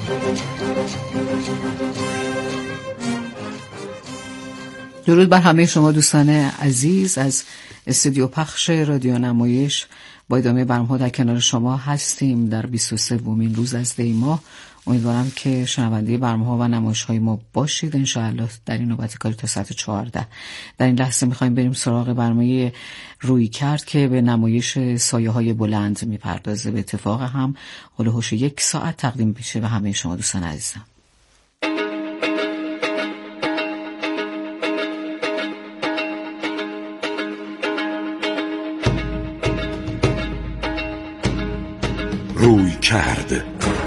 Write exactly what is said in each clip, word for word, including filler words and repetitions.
درود بر همه شما دوستان عزیز از استودیو پخش رادیو نمایش. با ادامه برنامه‌ها در کنار شما هستیم در بیست و سومین روز از دی ماه. امیدوارم که شنونده برنامه‌ها و نمایش‌های ما باشید انشاءالله در این نوبت کاری تا ساعت چهارده. در این لحظه می‌خوایم بریم سراغ برنامه روی کرد که به نمایش سایه‌های بلند می‌پردازه. به اتفاق هم هولوش یک ساعت تقدیم میشه به همه شما دوستان عزیزم. روی کرد.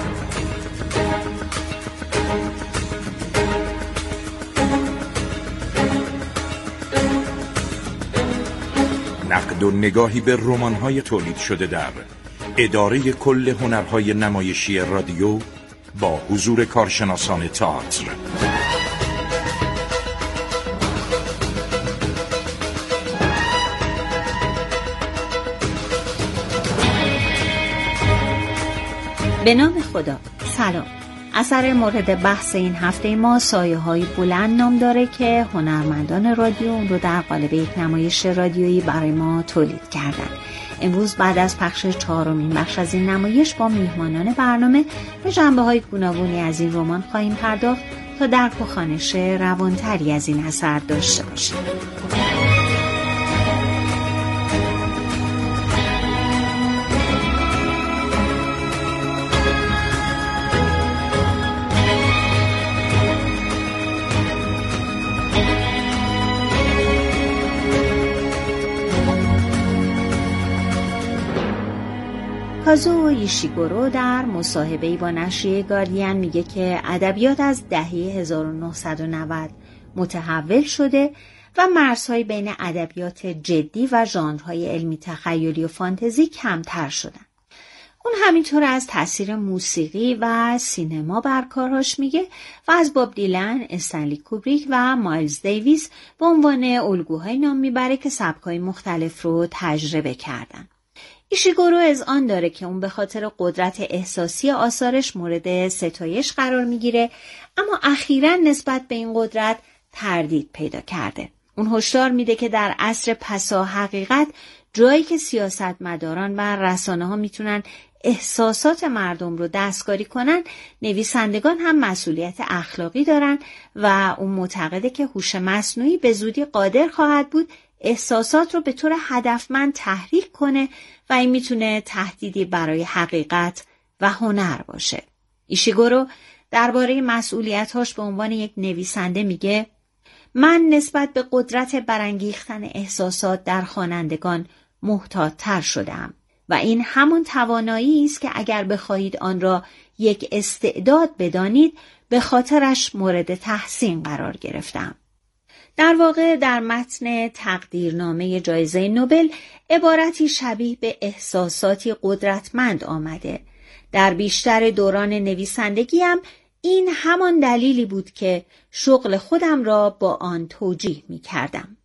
نقد و نگاهی به رمان‌های تولید شده در اداره کل هنرهای نمایشی رادیو با حضور کارشناسان تئاتر. به نام خدا. سلام. اثر مورد بحث این هفته ما سایه های بلند نام داره که هنرمندان رادیو اون رو در قالب یک نمایش رادیویی برای ما تولید کردن. امروز بعد از پخش چهارمین بخش از این نمایش با میهمانان برنامه به جنبه های گوناگونی از این رمان خواهیم پرداخت تا درک و خوانش روانتری از این اثر داشته باشیم. کازو ایشیگورو در مصاحبه‌ای با نشریه گاردین میگه که ادبیات از دهه هزار و نهصد و نود متحول شده و مرزهای بین ادبیات جدی و ژانرهای علمی تخیلی و فانتزی کمتر شدن. اون همینطور از تاثیر موسیقی و سینما بر کارهاش میگه و از باب دیلن، استنلی کوبریک و مایلز دیویس به عنوان الگوهای نام میبره که سبک‌های مختلف رو تجربه کردن. ایشیگورو از آن داره که اون به خاطر قدرت احساسی آثارش مورد ستایش قرار میگیره، اما اخیراً نسبت به این قدرت تردید پیدا کرده. اون هشدار میده که در عصر پسا حقیقت جایی که سیاستمداران و رسانه‌ها میتونن احساسات مردم رو دستکاری کنن، نویسندگان هم مسئولیت اخلاقی دارن و اون معتقده که هوش مصنوعی به زودی قادر خواهد بود احساسات رو به طور هدفمند تحریک کنه و این میتونه تهدیدی برای حقیقت و هنر باشه. ایشیگورو درباره مسئولیت‌هاش به عنوان یک نویسنده میگه: من نسبت به قدرت برانگیختن احساسات در خوانندگان محتاط‌تر شدم و این همون توانایی است که اگر بخواهید آن را یک استعداد بدانید به خاطرش مورد تحسین قرار گرفتم. در واقع در متن تقدیرنامه جایزه نوبل عبارتی شبیه به احساساتی قدرتمند آمده. در بیشتر دوران نویسندگیم این همان دلیلی بود که شغل خودم را با آن توجیه می کردم.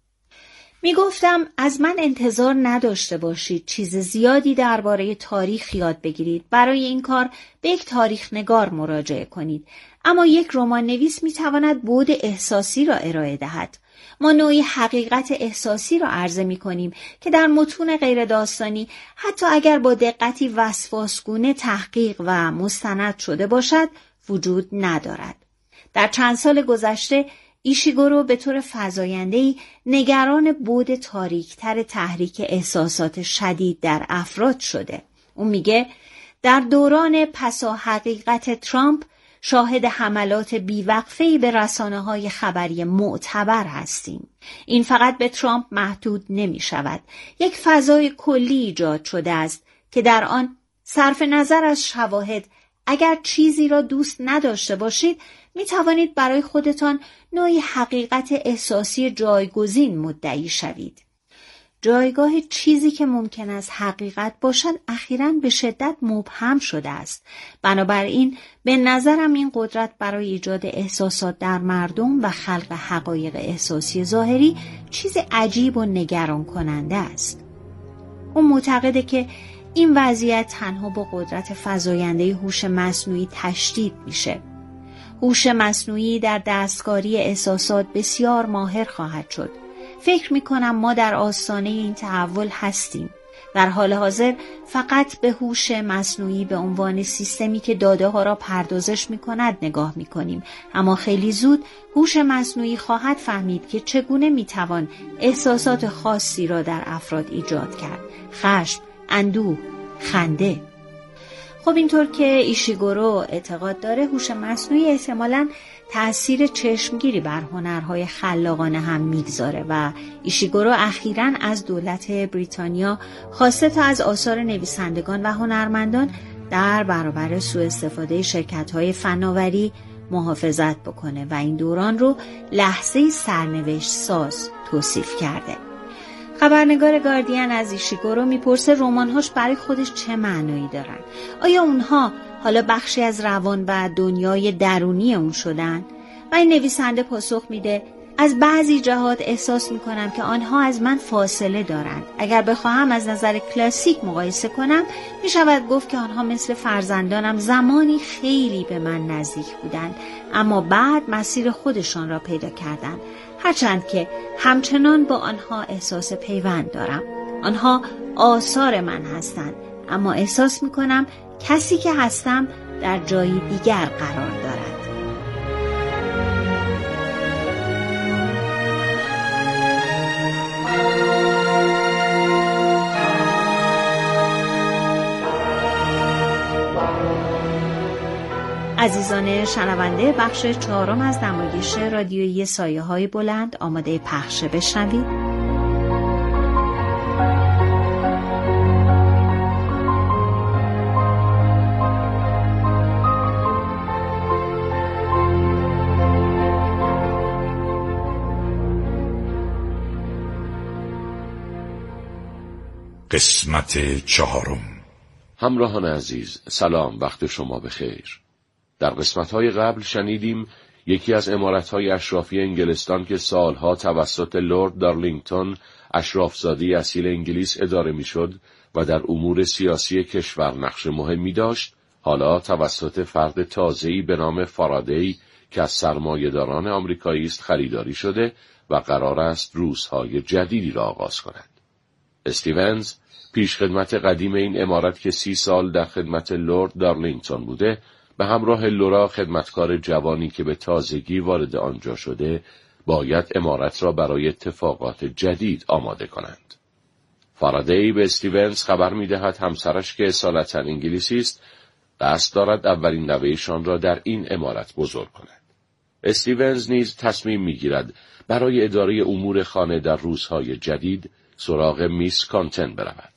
می گفتم از من انتظار نداشته باشید چیز زیادی درباره تاریخ یاد بگیرید. برای این کار به یک تاریخ نگار مراجعه کنید. اما یک رمان نویس می تواند بعد احساسی را ارائه دهد. ما نوعی حقیقت احساسی را عرضه می کنیم که در متون غیر داستانی حتی اگر با دقتی وسواسگونه تحقیق و مستند شده باشد وجود ندارد. در چند سال گذشته ایشیگورو به طور فزاینده‌ای نگران بعد تاریک‌تر تحریک احساسات شدید در افراد شده. اون میگه در دوران پسا حقیقت ترامپ شاهد حملات بیوقفه‌ای به رسانه‌های خبری معتبر هستیم. این فقط به ترامپ محدود نمی شود. یک فضای کلی ایجاد شده است که در آن صرف نظر از شواهد اگر چیزی را دوست نداشته باشید می توانید برای خودتان نوعی حقیقت احساسی جایگزین مدعی شوید. جایگاه چیزی که ممکن است حقیقت باشد اخیراً به شدت مبهم شده است. بنابراین به نظرم این قدرت برای ایجاد احساسات در مردم و خلق حقایق احساسی ظاهری چیز عجیب و نگران کننده است. اون معتقده که این وضعیت تنها با قدرت فزاینده هوش مصنوعی تشدید میشه. هوش مصنوعی در دستکاری احساسات بسیار ماهر خواهد شد. فکر میکنم ما در آستانه این تحول هستیم. در حال حاضر فقط به هوش مصنوعی به عنوان سیستمی که داده ها را پردازش می کند نگاه می کنیم. اما خیلی زود هوش مصنوعی خواهد فهمید که چگونه می توان احساسات خاصی را در افراد ایجاد کرد. خشم، اندوه، خنده. خب اینطور که ایشیگورو اعتقاد داره هوش مصنوعی احتمالاً تأثیر چشمگیری بر هنرهای خلاقانه هم میگذاره و ایشیگورو اخیراً از دولت بریتانیا خواسته تا از آثار نویسندگان و هنرمندان در برابر سوء استفاده شرکت‌های فناوری محافظت بکنه و این دوران رو لحظه سرنوشت ساز توصیف کرده. خبرنگار گاردین از ایشیگورو میپرسه رمان‌هاش برای خودش چه معنایی دارن؟ آیا اونها حالا بخشی از روان و دنیای درونی اون شدن؟ و این نویسنده پاسخ میده از بعضی جهات احساس میکنم که آنها از من فاصله دارند. اگر بخواهم از نظر کلاسیک مقایسه کنم میشود گفت که آنها مثل فرزندانم زمانی خیلی به من نزدیک بودند اما بعد مسیر خودشان را پیدا کردند. هرچند که همچنان با آنها احساس پیوند دارم. آنها آثار من هستند اما احساس میکنم کسی که هستم در جایی دیگر قرار دارد. عزیزان شنونده، بخش چهارم از نمایش رادیویی سایه های بلند آماده پخش. بشنوید. قسمت چهارم. همراهان عزیز، سلام، وقت شما بخیر. در قسمت‌های قبل شنیدیم یکی از عمارت‌های اشرافی انگلستان که سالها توسط لورد دارلینگتون اشرافزاده اصیل انگلیس اداره می‌شد و در امور سیاسی کشور نقش مهمی داشت، حالا توسط فرد تازه‌ای به نام فارادی که از سرمایه‌داران آمریکایی است خریداری شده و قرار است روزهای جدیدی را آغاز کند. استیونز، پیشخدمت قدیم این عمارت که سی سال در خدمت لورد دارلینگتون بوده، به همراه لورا خدمتکار جوانی که به تازگی وارد آنجا شده، باید عمارت را برای اتفاقات جدید آماده کنند. فارادی به استیونز خبر می‌دهد همسرش که اصالتاً انگلیسی است، قصد دارد اولین نوه‌شان را در این عمارت بزرگ کند. استیونز نیز تصمیم می‌گیرد برای اداره امور خانه در روزهای جدید سراغ میس کانتن برود.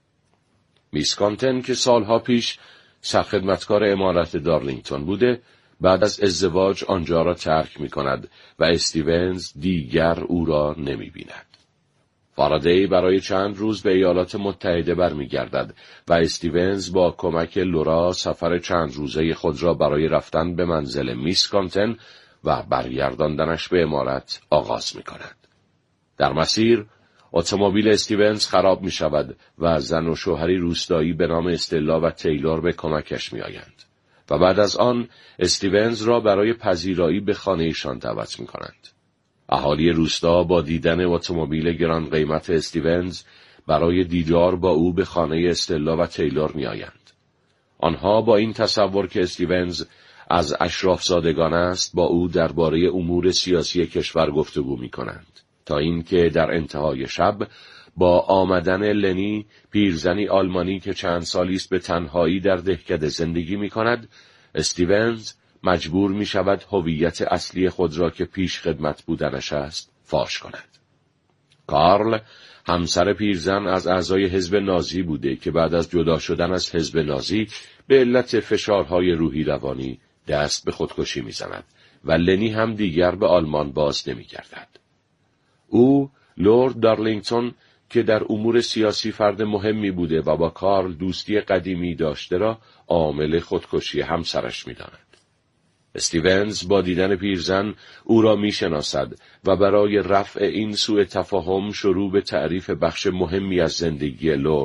میس کانتن که سالها پیش سرخدمتکار عمارت دارلینگتون بوده، بعد از ازدواج آنجا را ترک می کند و استیونز دیگر او را نمی بیند. فارادی برای چند روز به ایالات متحده برمی گردد و استیونز با کمک لورا سفر چند روزه خود را برای رفتن به منزل میس کانتن و برگرداندنش به عمارت آغاز می کند. در مسیر اتومبیل استیونز خراب می شود و زن و شوهری روستایی به نام استلا و تیلور به کمکش می آیند و بعد از آن استیونز را برای پذیرایی به خانه‌شان دعوت می کنند. اهالی روستا با دیدن اتومبیل گران قیمت استیونز برای دیدار با او به خانه استلا و تیلور می آیند. آنها با این تصور که استیونز از اشرافزادگان است با او درباره امور سیاسی کشور گفتگو می کنند، تا اینکه در انتهای شب با آمدن لنی، پیرزنی آلمانی که چند سالی است به تنهایی در دهکده زندگی می کند، استیونز مجبور می شود هویت اصلی خود را که پیش خدمت بودنش است فاش کند. کارل، همسر پیرزن، از اعضای حزب نازی بوده که بعد از جدا شدن از حزب نازی به علت فشارهای روحی روانی دست به خودکشی می زند و لنی هم دیگر به آلمان باز نمی گردد. او، لورد دارلینگتون، که در امور سیاسی فرد مهمی بوده و با کارل دوستی قدیمی داشته، را عامل خودکشی همسرش می داند. استیونز با دیدن پیرزن او را می شناسد و برای رفع این سوء تفاهم شروع به تعریف بخش مهمی از زندگی لورد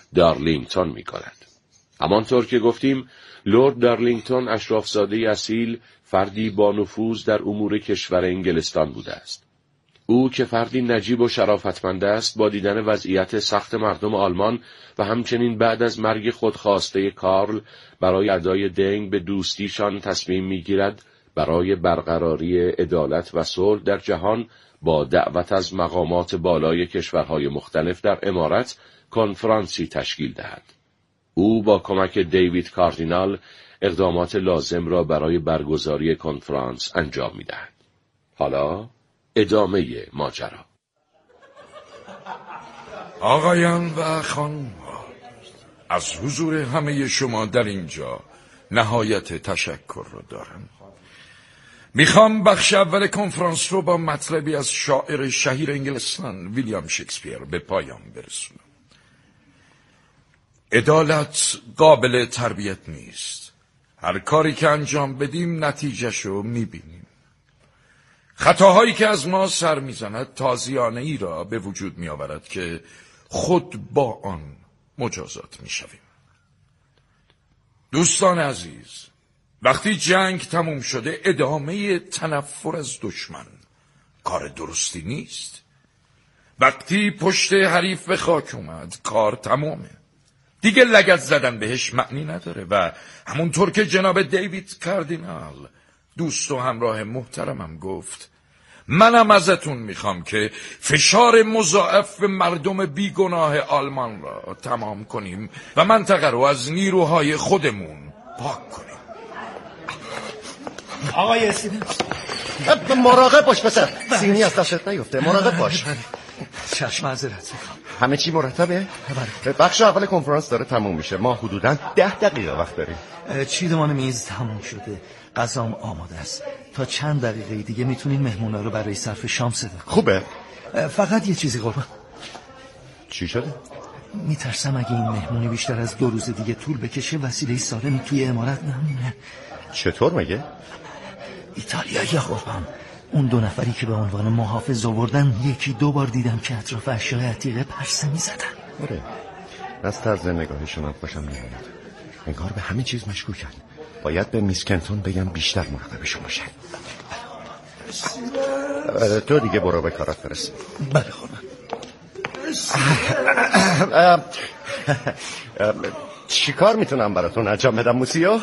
دارلینگتون می کند. همانطور که گفتیم، لرد دارلینگتون اشرافزاده اصیل، فردی با نفوذ در امور کشور انگلستان بوده است. او که فردی نجیب و شرافتمند است، با دیدن وضعیت سخت مردم آلمان و همچنین بعد از مرگ خودخواسته کارل برای ادای دنگ به دوستیشان تصمیم می‌گیرد برای برقراری عدالت و صلح در جهان با دعوت از مقامات بالای کشورهای مختلف در امارت کنفرانسی تشکیل دهد. او با کمک دیوید کاردینال اقدامات لازم را برای برگزاری کنفرانس انجام می‌دهد. حالا ادامه ماجرا. آقایان و خانم‌ها، از حضور همه شما در اینجا نهایت تشکر رو دارم. میخوام بخش اول کنفرانس رو با مطلبی از شاعر شهیر انگلستان ویلیام شکسپیر به پایان برسونم. عدالت قابل تربیت نیست. هر کاری که انجام بدیم نتیجهشو میبینیم. خطاهایی که از ما سر میزند تازیانه ای را به وجود میآورد که خود با آن مجازات میشویم. دوستان عزیز، وقتی جنگ تموم شده ادامه تنفر از دشمن کار درستی نیست. وقتی پشت حریف به خاک اومد کار تمومه. دیگه لگد زدن بهش معنی نداره و همونطور که جناب دیوید کاردینال دوست و همراه محترمم گفت، منم ازتون میخوام که فشار مضاعف به مردم بیگناه آلمان را تمام کنیم و منطقه رو از نیروهای خودمون پاک کنیم. آقای سیدن مراقب باش پسر، سینی از دستت نیفته. مراقب باش. چشم معذرت میخوام. همه چی مرتبه؟ بخش اول کنفرانس داره تموم میشه. ما حدوداً ده دقیقه وقت داریم. چیدمان میز تموم شده، غذام آماده است. تا چند دقیقه دیگه میتونین مهمونا رو برای صرف شام صدا کنید. خوبه. فقط یه چیزی قربان. چی شده؟ میترسم اگه این مهمونی بیشتر از دو روز دیگه طول بکشه وسیله سالمی توی امارت نمونه. چطور مگه؟ ایتالیایی قربان. اون دو نفری که به عنوان محافظ آوردن یکی دو بار دیدم که اطراف اشیاء عتیقه پرسه میزدن. آره، از طرز نگاهشون هم خوشم نمیاد. انگار به همه چیز مشکوکن. باید به میس کنتون بگم بیشتر مراقبشون باشه. تو دیگه برو به کارات برس. بله قربان. چی کار میتونم براتون انجام بدم موسیو؟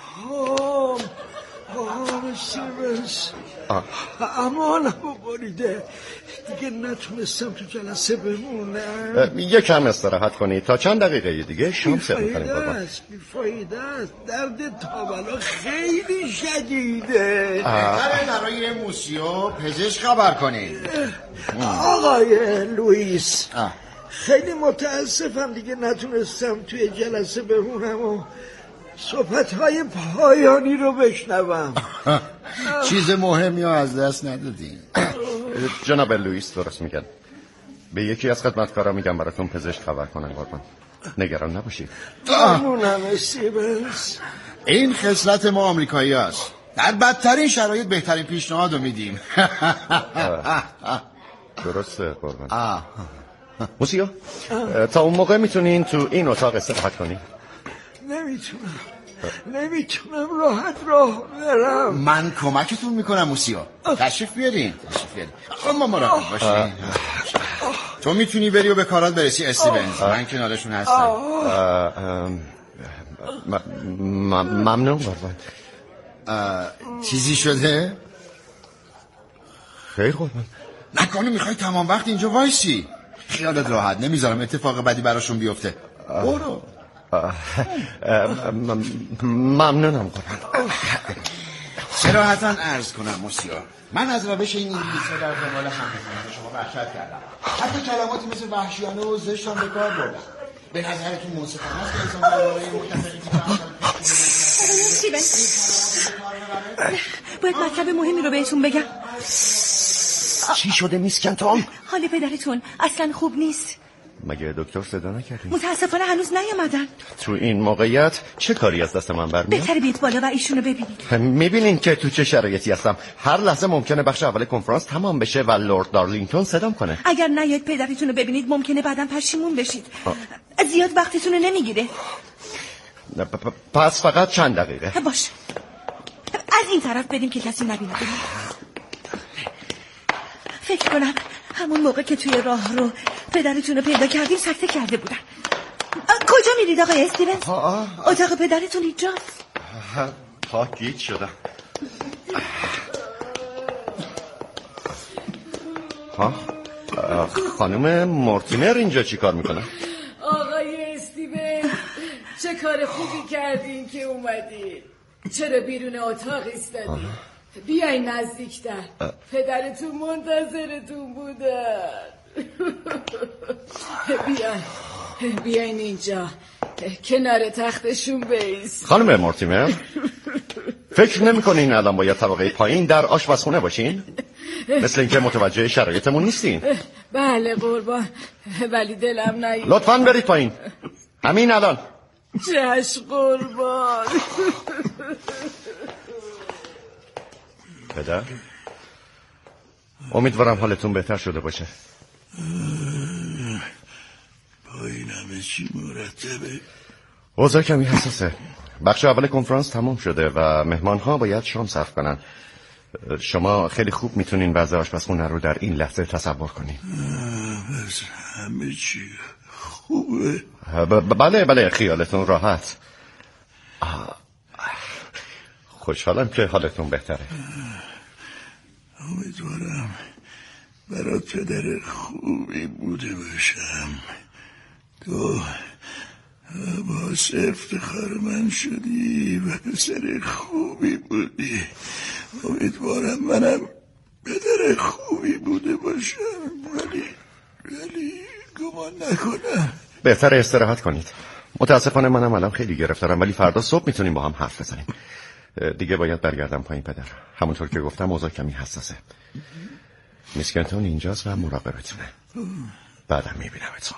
امان ببریده دیگه نتونستم تو جلسه بمونم. یکم استراحت کنید تا چند دقیقه دیگه شام سرو کنیم. بیفایده است بیفایده است درد تابلا خیلی شدیده. بهتره برای موسیو پزشک خبر کنید. آقای لوئیس خیلی متاسفم دیگه نتونستم توی جلسه بمونم و صحبت‌های پایانی رو بشنوم. چیز مهمی رو از دست ندادین. جناب لوئیس درست میگن. به یکی از خدمتکارا میگم براتون پزشک خبر کنن قربان. نگران نباشید. ممنونم استیونز. این خصلت ما آمریکایی هست. در بدترین شرایط بهترین پیشنهاد رو میدیم. درسته قربان. موسیو تا اون موقع میتونین تو این اتاق استراحت کنین. نمیتونم نمیتونم راحت راه برم. من کمکتون میکنم موسیو. تشریف بیارین تشریف بیارین. اما مراقب باشین. تو میتونی بری و به کارات برسی استیونز. من کنارشون هستم. ممنون قربان. چیزی شده؟ خیر قربان. نکنه میخوای تمام وقت اینجا وایسی؟ خیالت راحت، نمیذارم اتفاق بدی براشون بیفته. برو. ممنونم قربان. صراحتاً عرض کنم موسیو، من از روش این انگلیس‌ها در قبال همکاران شما وحشت کردم. حتی کلماتی مثل وحشیانه و زشت هم به کار بردم. به نظرتون منصفانه است که انسان درباره متفقی باید مطلب مهمی رو بهتون بگم. چی شده میس کنتون؟ حال پدرتون اصلا خوب نیست. مگه دکتر صدا نکردیم؟ متاسفانه هنوز نیامدن. تو این موقعیت چه کاری از دست من برمیاد؟ بهتره بیت بالا و ایشونو ببینید. میبینین که تو چه شرایطی هستم. هر لحظه ممکنه بخش اول کنفرانس تمام بشه و لورد دارلینگتون صدام کنه. اگر نیاید پدرتون رو ببینید ممکنه بعداً پشیمون بشید. آه. زیاد وقتتون رو نمیگیره. پس فقط چند دقیقه. باش. از این طرف بریم که کسی نبینه. فکر کنم همون موقع که توی راه رو پدرتون رو پیدا کردیم سکته کرده بودن. کجا میرید آقای استیونز؟ اتاق پدرتون اینجاست. ها گیج شدم. ها خانم مورتینر اینجا چی کار میکنه؟ آقای استیونز چه کار خوبی کردین که اومدین. چرا بیرون اتاق ایستادین؟ بیاین نزدیکتر. پدرتون منتظرتون بودن. بیاین بیاین اینجا کنار تختشون بیست. خانم مورتیمر فکر نمی‌کنین الان باید طبقه پایین در آشپزخونه باشین؟ مثل اینکه متوجه شرایطمون نیستین. بله قربان، ولی دلم نیست. لطفاً برید پایین همین الان. چشم قربان. پدر امیدوارم حالتون بهتر شده باشه. پایین همه چی مرتبه. اوضاع کمی حساسه. بخش اول کنفرانس تموم شده و مهمان ها باید شام سرو کنن. شما خیلی خوب میتونین وضع آشپزخونه رو در این لحظه تصور کنین. بس همه چی خوبه. بله بله خیالتون راحت. خوشحالم که حالتون بهتره. امیدوارم برات پدر خوبی بوده باشم. تو باعث افتخار من شدی و پسر خوبی بودی. امیدوارم منم پدر خوبی بوده باشم، ولی ولی گمان نکنم. بهتره استراحت کنید. متاسفانه منم الان خیلی گرفتارم، ولی فردا صبح میتونیم با هم حرف بزنیم. دیگه باید برگردم پایین پدر. همونطور که گفتم اوضاع کمی حساسه. میس کنتون اینجاست و مراقبتونه. بعدم میبینمتون.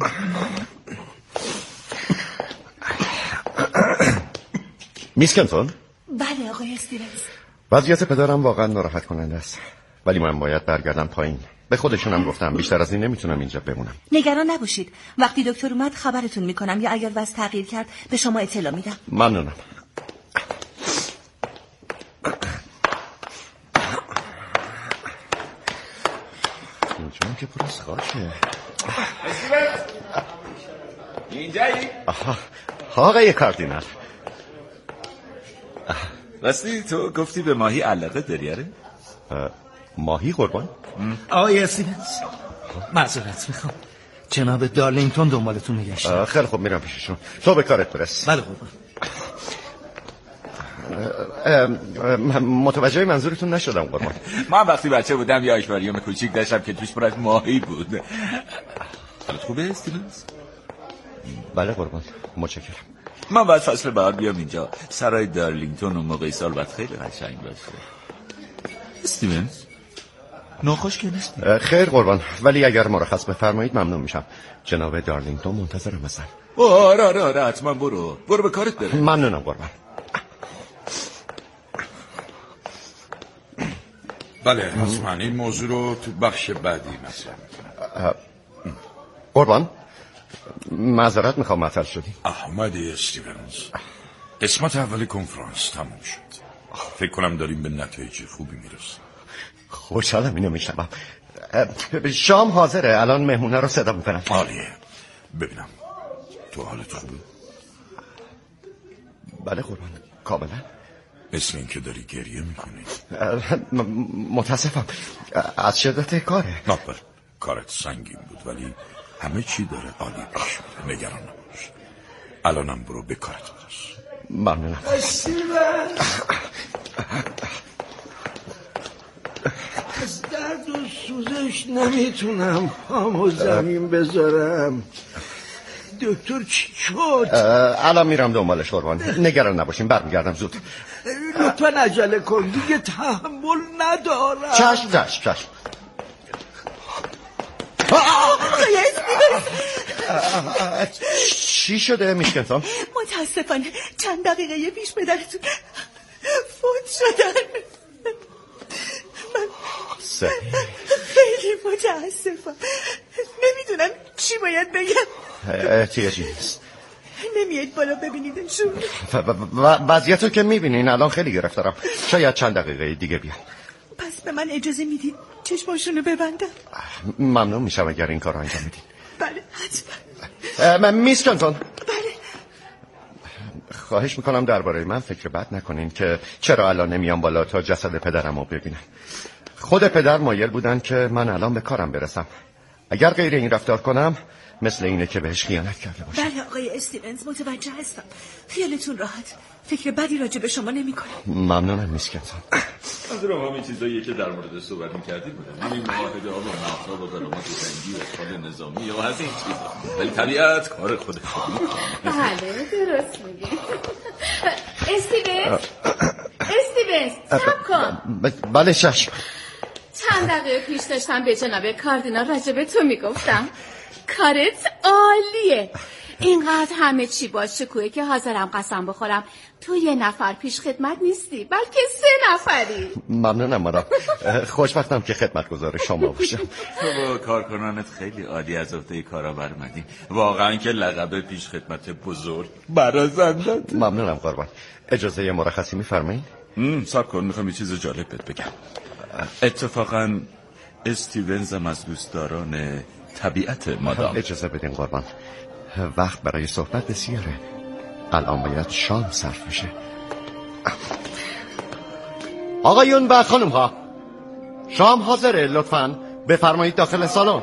میس کنتون؟ بله آقای استیونز. وضعیت پدرم واقعا ناراحت کننده است، ولی من باید برگردم پایین. به خودشونم گفتم بیشتر از این نمیتونم اینجا بمونم. نگران نباشید، وقتی دکتر اومد خبرتون میکنم، یا اگر وضع تغییر کرد به شما اطلاع میدم. ممنونم. اینجا که پر از خاکه. اینجایی؟ آها آقای کاردینال. راستی تو گفتی به ماهی علاقه داری؟ آره؟ ماهی قربان؟ آقای استیونز معذرت میخوام، جناب دارلینگتون دنبالتون میگشتن. خیلی خوب میرم پیششون. تو به کارت برس. بله قربان. متوجه منظورتون نشدم قربان. من وقتی بچه بودم یه آکواریوم کوچیک داشتم که توش پر از ماهی بود. حالت خوبه استیونز؟ بله قربان متشکرم. من بعد فصل بهار بیام اینجا. سرای دارلینگتون اون موقع سال بعد خیلی قشنگ باشه. استیونز ناخوش که نیستی؟ خیر قربان، ولی اگر مرخص بفرمایید ممنون میشم. جناب دارلینگتون منتظرم هستن. آره آره آره حتما برو برو به کارت بره. ممنونم قربان. بله حتما این موضوع رو تو بخش بعدی مطرح میکنم. قربان معذرت میخوام معطل شدی. احمدی استیونز، قسمت اول کنفرانس تموم شد. فکر کنم داریم به نتایج خوبی میرسیم. خوشحالم اینو میشنوم. شام حاضره، الان مهمونه رو صدا میکنم. عالیه. ببینم تو حالت خوبه؟ بله قربان کاملا. مثل این که داری گریه میکنی. متاسفم از شدت کاره. نه بله کارت سنگین بود، ولی همه چی داره عالی پیش میره. نگران نباش. الانم برو به کارت برس. ممنونم. از درد و سوزش نمیتونم پامو زمین بذارم. دکتر چی شد؟ الان میرم دنبالش قربان. نگران نباشین برمیگردم زود. لطفا عجله کن دیگه تحمل ندارم. چشم چشم چشم. آقای استیونز. چی شده میشکنتون؟ متاسفانه چند دقیقه پیش پدرتون فوت شدن. من خیلی متاسفم. نمیدونم چی باید بگم. احتیاجی نیست. نمیاید بالا ببینیدشون؟ وضعیتو که میبینین الان خیلی گرفتارم. شاید چند دقیقه دیگه بیام. پس به من اجازه میدید چشماشونو ببندم؟ ممنون میشم اگر این کار رو انجام میدین. بله حتما. میس کنتون. بله. خواهش میکنم درباره من فکر بد نکنین که چرا الان نمیام بالا تا جسد پدرم رو ببینم. خود پدر مایل بودن که من الان به کارم برسم. اگر غیر این رفتار کنم مثل اینه که بهش خیانت کرده باشم. بله آقای استیونز متوجه هستم. خیالتون راحت. فکر بدی راجع به شما نمی کنم. ممنونم میس کنتون. منظورم همین چیزاییه که در مورد صحبت می‌کردیم بودم. همین معاهده آب و نفت و غرامت جنگی و اشغال نظامی و از این چیزا. ولی طبیعت کار خودش رو می‌کنه. بله درست میگی. استیونز استیونز صبر کن. بله چشم. چند دقیقه پیش داشتم به جناب کاردینال راجع به تو میگفتم. کارت عالیه. اینقدر همه چی با شکوهه که حاضرم قسم بخورم تو یه نفر پیش خدمت نیستی بلکه سه نفری. ممنونم مادام. خوشبختم که خدمتگزار شما باشم. تو با کارکنانت خیلی عالی از عهده کارا برآمدی. واقعا که لقب پیش خدمت بزرگ برازندت. ممنونم قربان. اجازه مرخصی میفرمایید؟ صبر کن میخوام یه چیز جالب بهت بگم. اتفاقا استیونز هم از دوستداران طبیعت مادام. اجازه بدین قربان. وقت برای صحبت بسیاره. الان باید شام صرف میشه. آقایون و خانم ها شام حاضره، لطفاً بفرمایید داخل سالن.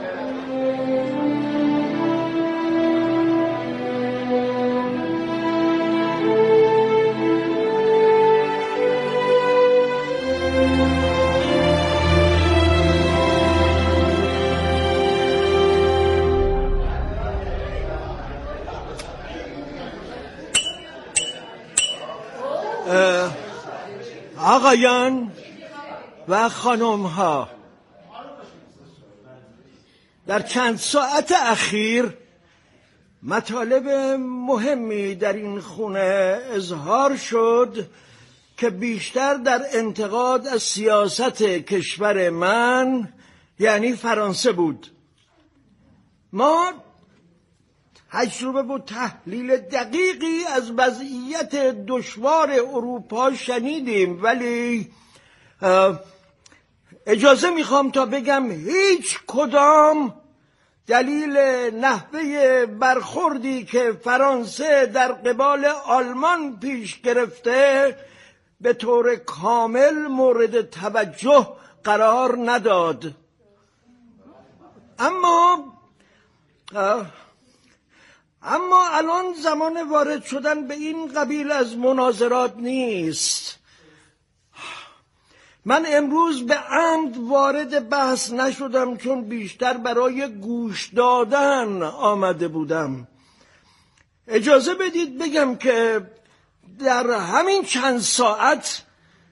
آقایان و خانم ها، در چند ساعت اخیر مطالب مهمی در این خونه اظهار شد که بیشتر در انتقاد از سیاست کشور من یعنی فرانسه بود. ما تجربه و تحلیل دقیقی از وضعیت دشوار اروپا شنیدیم، ولی اجازه میخوام تا بگم هیچ کدام دلیل نحوه برخوردی که فرانسه در قبال آلمان پیش گرفته به طور کامل مورد توجه قرار نداد. اما اما الان زمان وارد شدن به این قبیل از مناظرات نیست. من امروز به عمد وارد بحث نشدم چون بیشتر برای گوش دادن آمده بودم. اجازه بدید بگم که در همین چند ساعت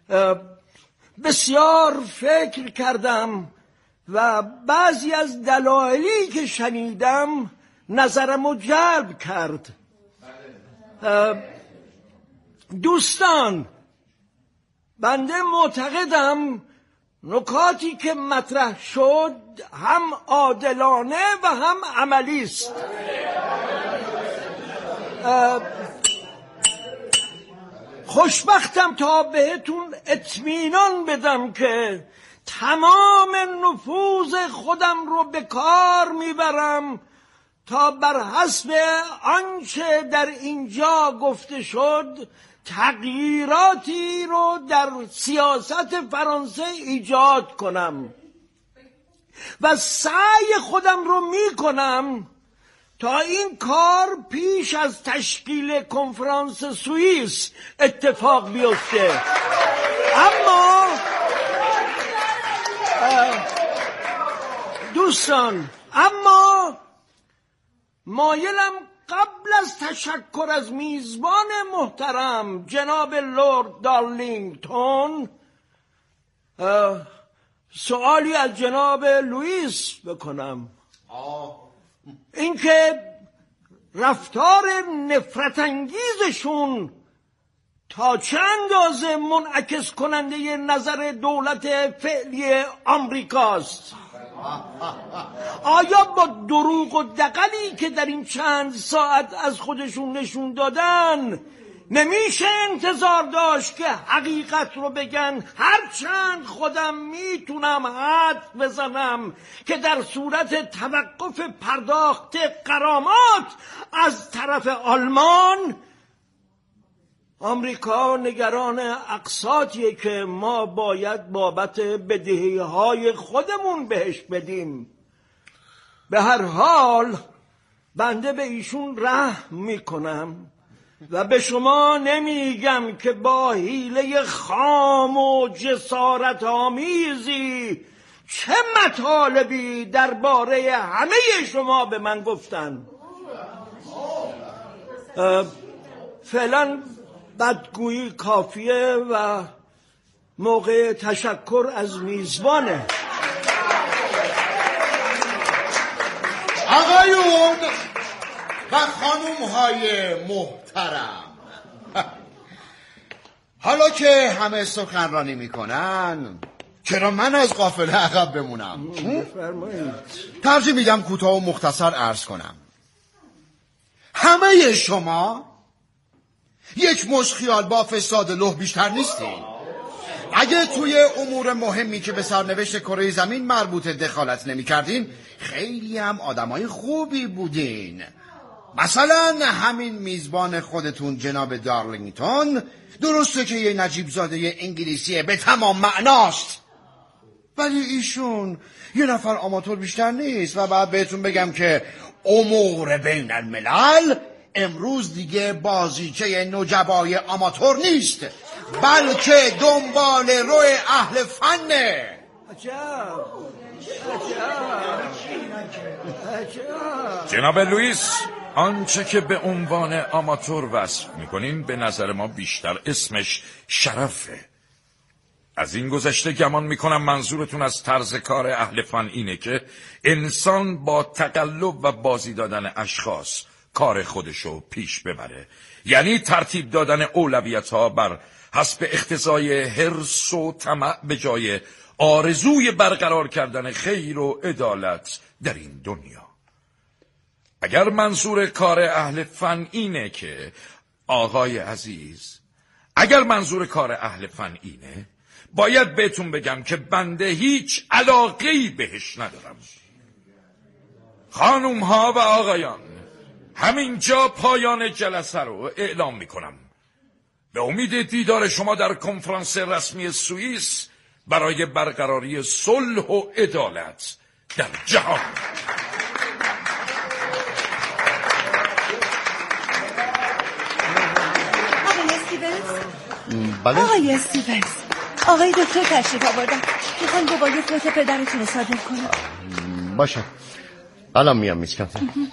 بسیار فکر کردم و بعضی از دلایلی که شنیدم نظرمو جلب کرد. دوستان، بنده معتقدم نکاتی که مطرح شد هم عادلانه و هم عملی است. خوشبختم تا بهتون اطمینان بدم که تمام نفوذ خودم رو به کار میبرم تا بر حسب آنچه در اینجا گفته شد تغییراتی رو در سیاست فرانسه ایجاد کنم و سعی خودم رو میکنم تا این کار پیش از تشکیل کنفرانس سوئیس اتفاق بیفته. اما دوستان، اما مایلم قبل از تشکر از میزبان محترم جناب لورد دارلینگتون سوالی از جناب لوئیس بکنم. اینکه رفتار نفرت انگیزشون تا چه اندازه منعکس کننده نظر دولت فعلی آمریکاست. آیا با دروغ و دغلی که در این چند ساعت از خودشون نشون دادن نمیشه انتظار داشت که حقیقت رو بگن؟ هرچند خودم میتونم حد بزنم که در صورت توقف پرداخت غرامات از طرف آلمان، آمریکا نگران اقساطیه که ما باید بابت بدهی‌های خودمون بهش بدیم. به هر حال بنده به ایشون رحم میکنم و به شما نمیگم که با حیله خام و جسارت آمیزی چه مطالبی درباره همه شما به من گفتن. فعلا بدگویی کافیه و موقع تشکر از میزبانه. آقایون و خانوم‌های محترم، حالا که همه سخنرانی میکنن چرا من از قافله عقب بمونم؟ ترجیح میدم کوتاه و مختصر عرض کنم. همه شما یک مشت خیال با فساد لوح بیشتر نیستین. اگه توی امور مهمی که به سرنوشت کره زمین مربوطه دخالت نمی کردین، خیلی هم آدمای خوبی بودین. مثلا همین میزبان خودتون جناب دارلینگتون، درسته که یه نجیب زاده انگلیسیه به تمام معناست، ولی ایشون یه نفر آماتور بیشتر نیست. و بعد بهتون بگم که امور بین الملل امروز دیگه بازیچه نجبای آماتور نیست، بلکه دنبال روی اهل فنه. عجب عجب. جناب لوئیس، آنچه که به عنوان آماتور وصف میکنین به نظر ما بیشتر اسمش شرفه. از این گذشته گمان میکنم منظورتون از طرز کار اهل فن اینه که انسان با تقلب و بازی دادن اشخاص کار خودشو پیش ببره، یعنی ترتیب دادن اولویت‌ها بر حسب اقتضای حرص و طمع به جای آرزوی برقرار کردن خیر و عدالت در این دنیا. اگر منظور کار اهل فن اینه که آقای عزیز، اگر منظور کار اهل فن اینه، باید بهتون بگم که بنده هیچ علاقه‌ای بهش ندارم. خانوم ها و آقایان، همینجا پایان جلسه رو اعلام میکنم. به امید دیدار شما در کنفرانس رسمی سوئیس برای برقراری صلح و عدالت در جهان. آقای استیونز، بله؟ آقای استیونز، آقای دکتر تشریف آوردن، میخوان گواهی فوت پدرتون رو صادر کنم. باشه، الان میام میسکم.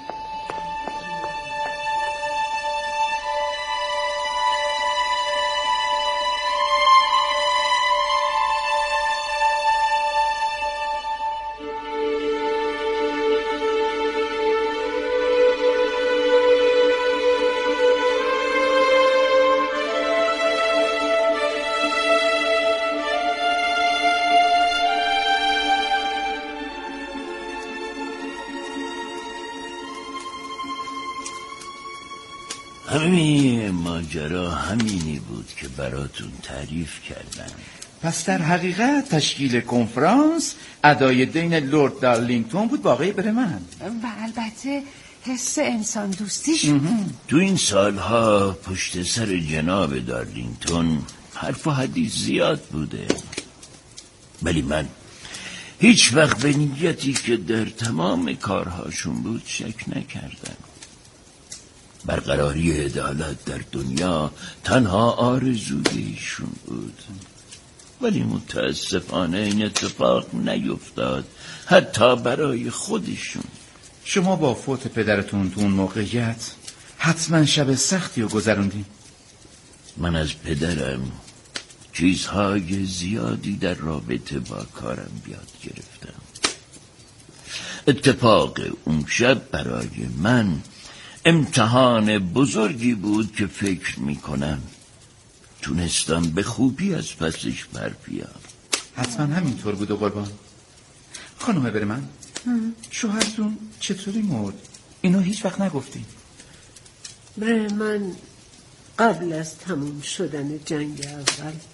همین ماجرا همینی بود که براتون تعریف کردم. پس در حقیقت تشکیل کنفرانس ادای دین لورد دارلینگتون بود با آقای برمن و البته حس انسان دوستیش. تو این سالها پشت سر جناب دارلینگتون حرف و حدیث زیاد بوده، ولی من هیچ وقت به نیتی که در تمام کارهاشون بود شک نکردم. برقراری عدالت در دنیا تنها آرزوی ایشون بود، ولی متاسفانه این اتفاق نیفتاد، حتی برای خودشون. شما با فوت پدرتون تو اون موقعیت حتما شب سختی رو گذروندین. من از پدرم چیزهای زیادی در رابطه با کارم یاد گرفتم. اتفاق اون شب برای من امتحان بزرگی بود که فکر میکنم تونستم به خوبی از پسش بر بیام. حتما همینطور بود و قربان. خانم برمن، شوهرتون چطوری مرد؟ اینو هیچ وقت نگفتیم. برمن قبل از تموم شدن جنگ اول